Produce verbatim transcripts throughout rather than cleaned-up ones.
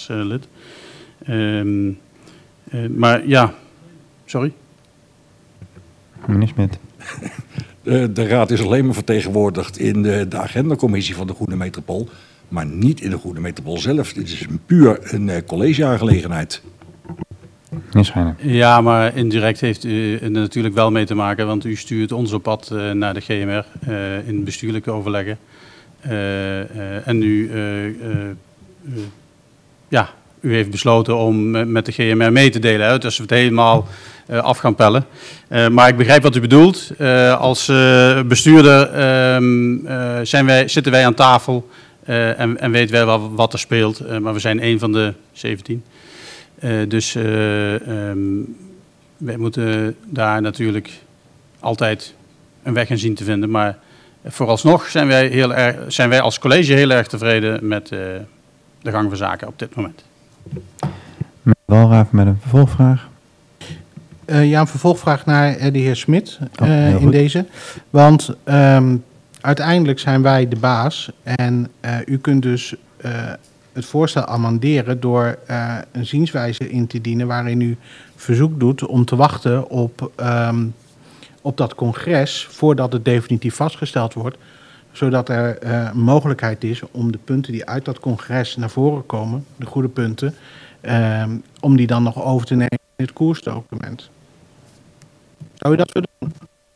raadslid. Um, uh, maar ja, sorry? Meneer Smit. De, de raad is alleen maar vertegenwoordigd in de, de agendacommissie van de Groene Metropool, maar niet in de Groene Metropool zelf. Dit is een puur een uh, collegeaangelegenheid. Meneer Schijnen. Ja, maar indirect heeft u er natuurlijk wel mee te maken, want u stuurt ons op pad uh, naar de G M R uh, in bestuurlijke overleggen. Uh, uh, en u, uh, uh, uh, ja, u heeft besloten om uh, met de G M R mee te delen, hè, dus we het helemaal uh, af gaan pellen. Uh, maar ik begrijp wat u bedoelt. Uh, als uh, bestuurder uh, uh, zijn wij, zitten wij aan tafel uh, en, en weten wij wel wat er speelt, uh, maar we zijn één van de zeventien. Uh, dus uh, um, wij moeten daar natuurlijk altijd een weg in zien te vinden. Maar vooralsnog zijn wij, heel erg, zijn wij als college heel erg tevreden met uh, de gang van zaken op dit moment. Meneer Walraven met een vervolgvraag. Uh, ja, een vervolgvraag naar uh, de heer Smit uh, oh, in deze. Want um, uiteindelijk zijn wij de baas en uh, u kunt dus uh, het voorstel amenderen door uh, een zienswijze in te dienen waarin u verzoek doet om te wachten op, um, op dat congres voordat het definitief vastgesteld wordt, zodat er uh, een mogelijkheid is om de punten die uit dat congres naar voren komen, de goede punten, um, om die dan nog over te nemen in het koersdocument. Zou u dat willen doen?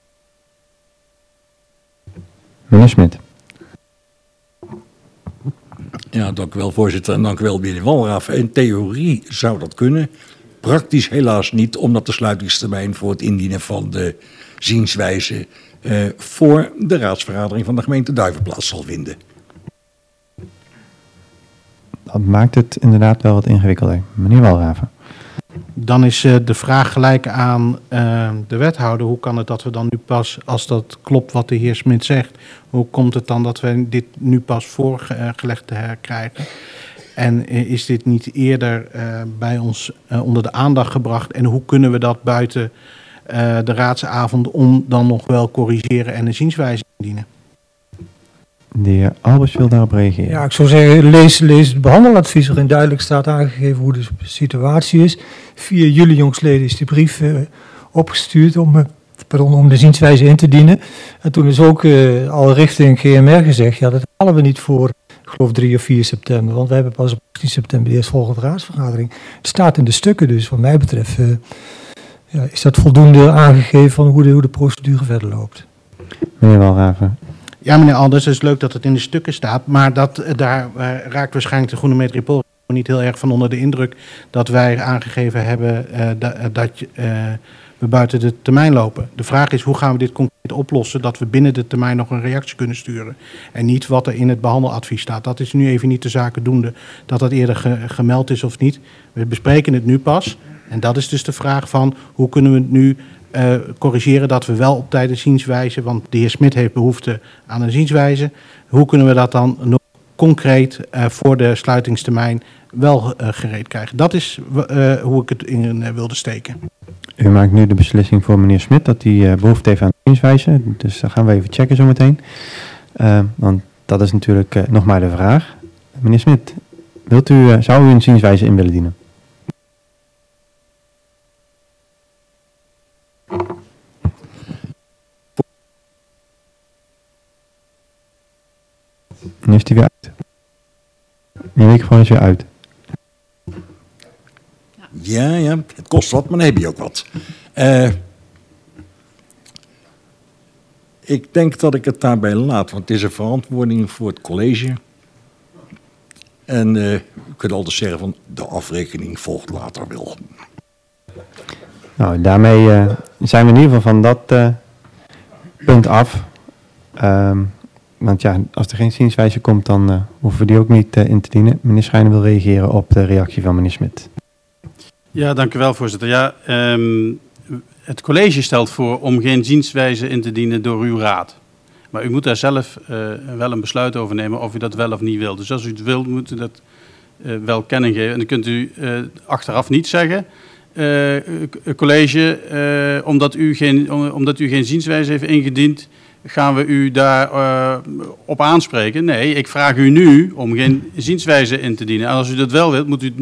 Meneer Smit. Ja, dank u wel, voorzitter. En dank u wel, meneer Walraven. In theorie zou dat kunnen. Praktisch helaas niet, omdat de sluitingstermijn voor het indienen van de zienswijze uh, voor de raadsvergadering van de gemeente Duiven plaats zal vinden. Dat maakt het inderdaad wel wat ingewikkelder. Meneer Walraven. Dan is uh, de vraag gelijk aan uh, de wethouder. Hoe kan het dat we dan nu pas, als dat klopt wat de heer Smit zegt, hoe komt het dan dat we dit nu pas voorgelegd uh, krijgen? En uh, is dit niet eerder uh, bij ons uh, onder de aandacht gebracht? En hoe kunnen we dat buiten uh, de raadsavond om dan nog wel corrigeren en een zienswijze indienen? De heer Albers wil daarop reageren. Ja, ik zou zeggen, lees, lees het behandeladvies waarin duidelijk staat aangegeven hoe de situatie is. vier juli jongstleden is die brief uh, opgestuurd om, uh, pardon, om de zienswijze in te dienen. En toen is ook uh, al richting G M R gezegd, ja, dat halen we niet voor, ik geloof drie of vier september. Want we hebben pas op achttien september de eerstvolgende raadsvergadering. Het staat in de stukken, dus wat mij betreft uh, ja, is dat voldoende aangegeven van hoe de, hoe de procedure verder loopt. Meneer Walraven. Ja, meneer Alders, het is leuk dat het in de stukken staat, maar dat, daar uh, raakt waarschijnlijk de Groene Metropool niet heel erg van onder de indruk dat wij aangegeven hebben uh, da, uh, dat uh, we buiten de termijn lopen. De vraag is, hoe gaan we dit concreet oplossen, dat we binnen de termijn nog een reactie kunnen sturen. En niet wat er in het behandeladvies staat. Dat is nu even niet de zaken doende, dat dat eerder ge, gemeld is of niet. We bespreken het nu pas. En dat is dus de vraag van, hoe kunnen we het nu Uh, corrigeren dat we wel op tijd een zienswijze, want de heer Smit heeft behoefte aan een zienswijze. Hoe kunnen we dat dan nog concreet uh, voor de sluitingstermijn wel uh, gereed krijgen? Dat is uh, hoe ik het in uh, wilde steken. U maakt nu de beslissing voor meneer Smit dat hij uh, behoefte heeft aan een zienswijze. Dus dat gaan we even checken zometeen. Uh, want dat is natuurlijk uh, nog maar de vraag. Meneer Smit, wilt u, uh, zou u een zienswijze in willen dienen? Nu is hij weer uit. Die microfoon is weer uit. Ja, ja, het kost wat, maar dan heb je ook wat. Uh, ik denk dat ik het daarbij laat, want het is een verantwoording voor het college. En uh, je kunt altijd zeggen van de afrekening volgt later wel. Nou, daarmee uh, zijn we in ieder geval van dat uh, punt af. Um, Want ja, als er geen zienswijze komt, dan uh, hoeven we die ook niet uh, in te dienen. Meneer Schijnen wil reageren op de reactie van meneer Smit. Ja, dank u wel, voorzitter. Ja, um, het college stelt voor om geen zienswijze in te dienen door uw raad. Maar u moet daar zelf uh, wel een besluit over nemen of u dat wel of niet wilt. Dus als u het wilt, moet u dat uh, wel kenning geven. En dan kunt u uh, achteraf niet zeggen, uh, college, uh, omdat, u geen, omdat u geen zienswijze heeft ingediend, gaan we u daar uh, op aanspreken? Nee, ik vraag u nu om geen zienswijze in te dienen. En als u dat wel wilt, moet u